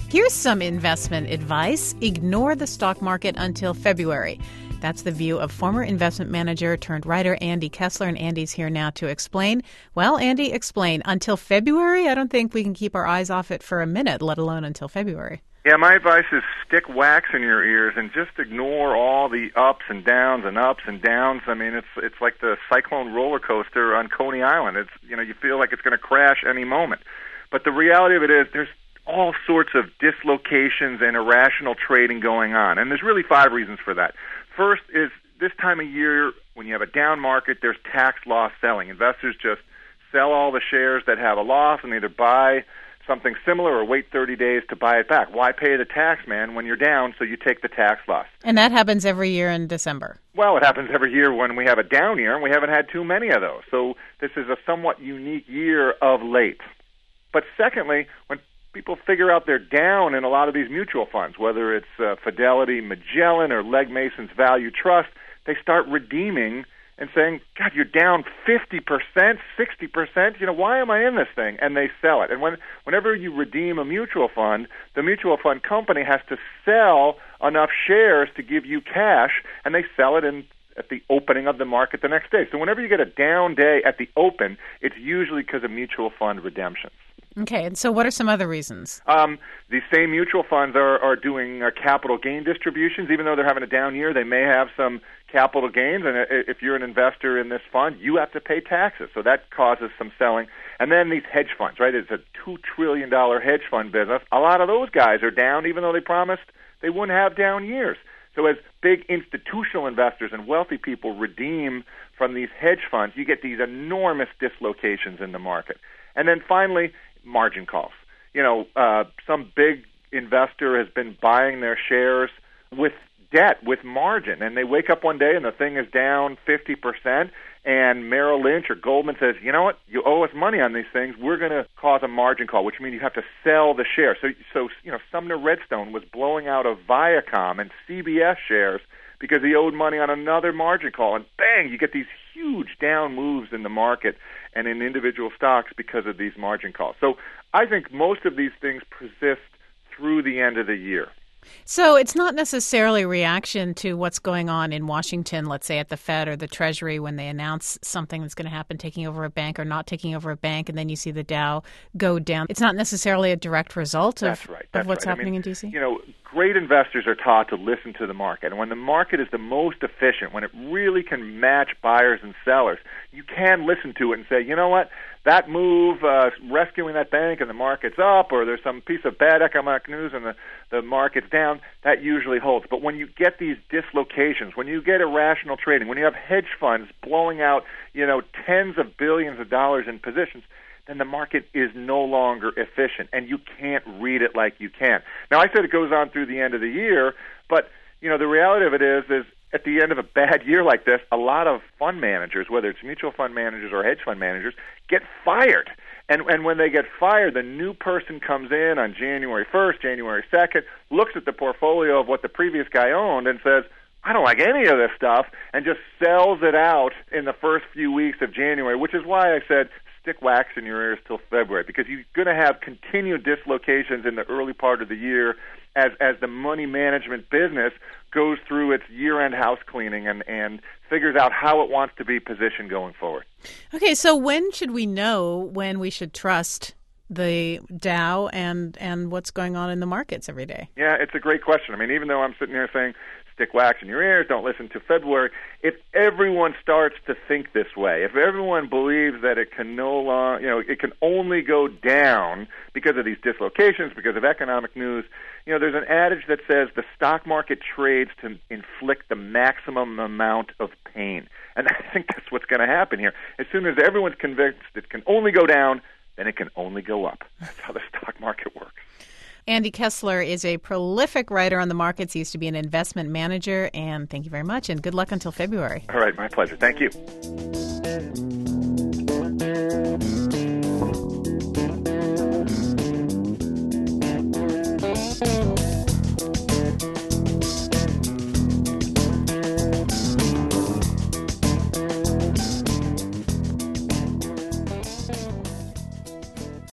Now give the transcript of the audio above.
Here's some investment advice. Ignore the stock market until February. That's the view of former investment manager turned writer Andy Kessler, and Andy's here now to explain. Well, Andy, explain. Until February? I don't think we can keep our eyes off it for a minute, let alone until February. Yeah, my advice is stick wax in your ears and just ignore all the ups and downs and ups and downs. I mean, it's like the cyclone roller coaster on Coney Island. You feel like it's going to crash any moment. But the reality of it is there's all sorts of dislocations and irrational trading going on. And there's really 5 reasons for that. First is this time of year, when you have a down market, there's tax loss selling. Investors just sell all the shares that have a loss and either buy something similar or wait 30 days to buy it back. Why pay the tax man when you're down, so you take the tax loss? And that happens every year in December. Well, it happens every year when we have a down year, and we haven't had too many of those. So this is a somewhat unique year of late. But secondly, when people figure out they're down in a lot of these mutual funds, whether it's Fidelity, Magellan, or Legg Mason's Value Trust, they start redeeming and saying, God, you're down 50%, 60%, why am I in this thing? And they sell it. And whenever you redeem a mutual fund, the mutual fund company has to sell enough shares to give you cash, and they sell it at the opening of the market the next day. So whenever you get a down day at the open, it's usually because of mutual fund redemptions. Okay, and so what are some other reasons? These same mutual funds are doing capital gain distributions. Even though they're having a down year, they may have some capital gains, and if you're an investor in this fund, you have to pay taxes, so that causes some selling. And then these hedge funds, right? It's a $2 trillion hedge fund business. A lot of those guys are down, even though they promised they wouldn't have down years. So as big institutional investors and wealthy people redeem from these hedge funds, you get these enormous dislocations in the market. And then finally, margin calls. Some big investor has been buying their shares with debt, with margin, and they wake up one day and the thing is down 50%, and Merrill Lynch or Goldman says, you know what, you owe us money on these things, we're going to cause a margin call, which means you have to sell the share. So Sumner Redstone was blowing out of Viacom and CBS shares because he owed money on another margin call, and bang, you get these huge down moves in the market and in individual stocks because of these margin calls. So I think most of these things persist through the end of the year. So it's not necessarily a reaction to what's going on in Washington, let's say at the Fed or the Treasury, when they announce something that's going to happen, taking over a bank or not taking over a bank, and then you see the Dow go down. It's not necessarily a direct result of what's happening in D.C.? Great investors are taught to listen to the market. And when the market is the most efficient, when it really can match buyers and sellers, you can listen to it and say, you know what, that move, rescuing that bank and the market's up, or there's some piece of bad economic news and the market's down, that usually holds. But when you get these dislocations, when you get irrational trading, when you have hedge funds blowing out, tens of billions of dollars in positions, then the market is no longer efficient, and you can't read it like you can. Now, I said it goes on through the end of the year, but the reality of it is at the end of a bad year like this, a lot of fund managers, whether it's mutual fund managers or hedge fund managers, get fired. And when they get fired, the new person comes in on January 1st, January 2nd, looks at the portfolio of what the previous guy owned and says, I don't like any of this stuff, and just sells it out in the first few weeks of January, which is why I said stick wax in your ears till February, because you're going to have continued dislocations in the early part of the year as the money management business goes through its year-end house cleaning and figures out how it wants to be positioned going forward. Okay, so when should we know when we should trust the Dow and what's going on in the markets every day? Yeah, it's a great question. Even though I'm sitting here saying stick wax in your ears, don't listen to February, if everyone starts to think this way, if everyone believes that it can it can only go down because of these dislocations, because of economic news, there's an adage that says the stock market trades to inflict the maximum amount of pain. And I think that's what's going to happen here. As soon as everyone's convinced it can only go down, then it can only go up. That's how the stock market works. Andy Kessler is a prolific writer on the markets. He used to be an investment manager. And thank you very much, and good luck until February. All right, my pleasure. Thank you.